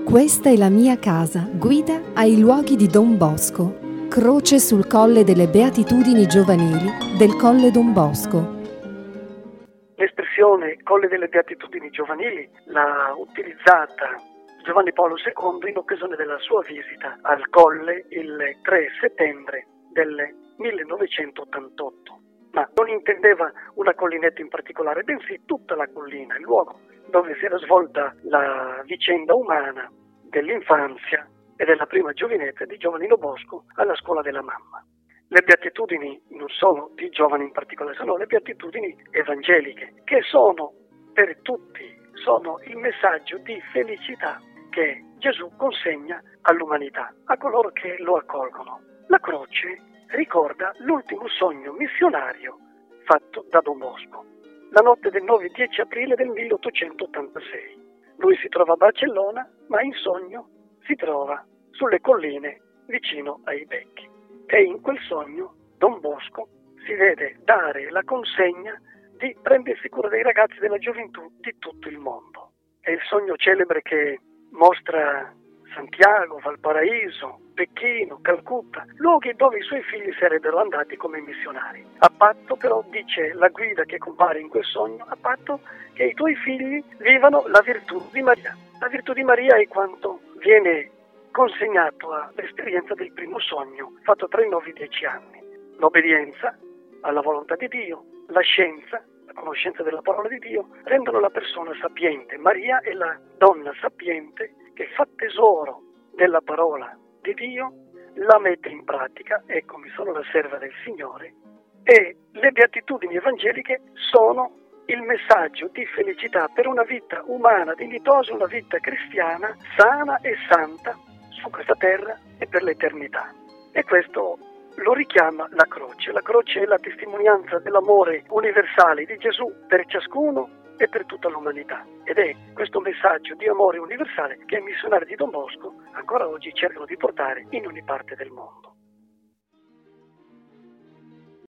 Questa è la mia casa, guida ai luoghi di Don Bosco, croce sul Colle delle Beatitudini Giovanili del Colle Don Bosco. L'espressione Colle delle Beatitudini Giovanili l'ha utilizzata Giovanni Paolo II in occasione della sua visita al Colle il 3 settembre del 1988. Ma non intendeva una collinetta in particolare, bensì tutta la collina, il luogo dove si era svolta la vicenda umana dell'infanzia e della prima giovinezza di Giovannino Bosco alla scuola della mamma. Le beatitudini non sono di Giovanni in particolare, sono le beatitudini evangeliche, che sono per tutti, sono il messaggio di felicità che Gesù consegna all'umanità, a coloro che lo accolgono. La croce ricorda l'ultimo sogno missionario fatto da Don Bosco, la notte del 9-10 aprile del 1886. Lui si trova a Barcellona, ma in sogno si trova sulle colline vicino ai becchi. E in quel sogno Don Bosco si vede dare la consegna di prendersi cura dei ragazzi della gioventù di tutto il mondo. È il sogno celebre che mostra Santiago, Valparaíso, Pechino, Calcutta, luoghi dove i suoi figli sarebbero andati come missionari. A patto però, dice la guida che compare in quel sogno, a patto che i tuoi figli vivano la virtù di Maria. La virtù di Maria è quanto viene consegnato all'esperienza del primo sogno fatto tra i 9 e i 10 anni. L'obbedienza alla volontà di Dio, la scienza, la conoscenza della parola di Dio rendono la persona sapiente. Maria è la donna sapiente che fa tesoro della parola di Dio, la mette in pratica, eccomi sono la serva del Signore, e le beatitudini evangeliche sono il messaggio di felicità per una vita umana dignitosa, una vita cristiana sana e santa su questa terra e per l'eternità. E questo lo richiama la croce. La croce è la testimonianza dell'amore universale di Gesù per ciascuno e per tutta l'umanità. Ed è questo messaggio di amore universale che i missionari di Don Bosco ancora oggi cercano di portare in ogni parte del mondo.